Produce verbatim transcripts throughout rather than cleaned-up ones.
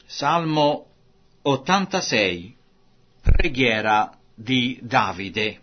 Salmo ottantasei. Preghiera di Davide.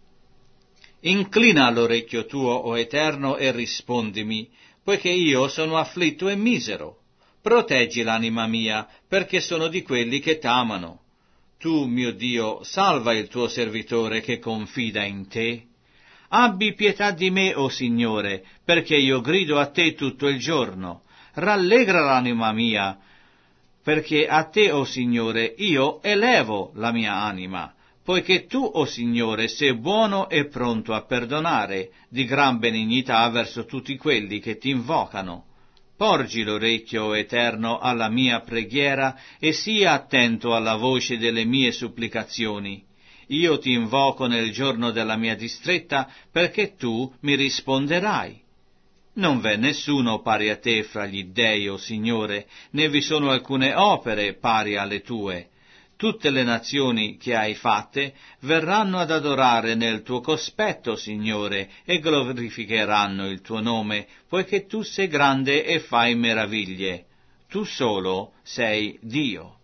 Inclina l'orecchio tuo, o Eterno, e rispondimi, poiché io sono afflitto e misero. Proteggi l'anima mia, perché sono di quelli che t'amano. Tu, mio Dio, salva il tuo servitore che confida in te. Abbi pietà di me, o Signore, perché io grido a te tutto il giorno. Rallegra l'anima mia, perché a te, o Signore, io elevo la mia anima, poiché tu, o Signore, sei buono e pronto a perdonare, di gran benignità verso tutti quelli che ti invocano. Porgi l'orecchio, o Eterno, alla mia preghiera e sia attento alla voce delle mie supplicazioni. Io ti invoco nel giorno della mia distretta, perché tu mi risponderai. Non v'è nessuno pari a te fra gli dei, o Signore, né vi sono alcune opere pari alle tue. Tutte le nazioni che hai fatte verranno ad adorare nel tuo cospetto, Signore, e glorificheranno il tuo nome, poiché tu sei grande e fai meraviglie. Tu solo sei Dio.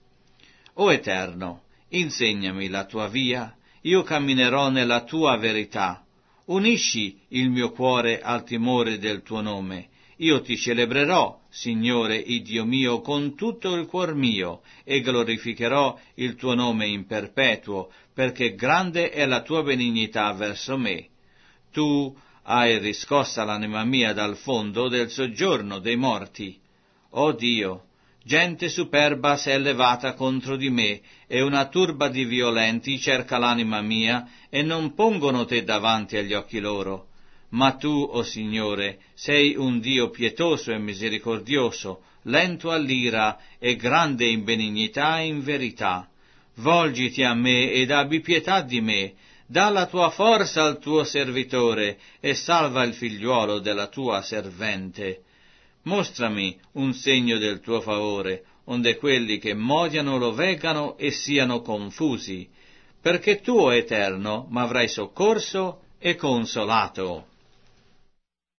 O Eterno, insegnami la tua via, io camminerò nella tua verità. Unisci il mio cuore al timore del tuo nome. Io ti celebrerò, Signore, Dio mio, con tutto il cuor mio, e glorificherò il tuo nome in perpetuo, perché grande è la tua benignità verso me. Tu hai riscossa l'anima mia dal fondo del soggiorno dei morti. O Dio, gente superba s'è levata contro di me, e una turba di violenti cerca l'anima mia, e non pongono te davanti agli occhi loro. Ma tu, o Signore, sei un Dio pietoso e misericordioso, lento all'ira e grande in benignità e in verità. Volgiti a me ed abbi pietà di me, dà la tua forza al tuo servitore, e salva il figliuolo della tua servente. Mostrami un segno del tuo favore, onde quelli che m'odiano lo veggano e siano confusi, perché tu, o Eterno, m'avrai soccorso e consolato.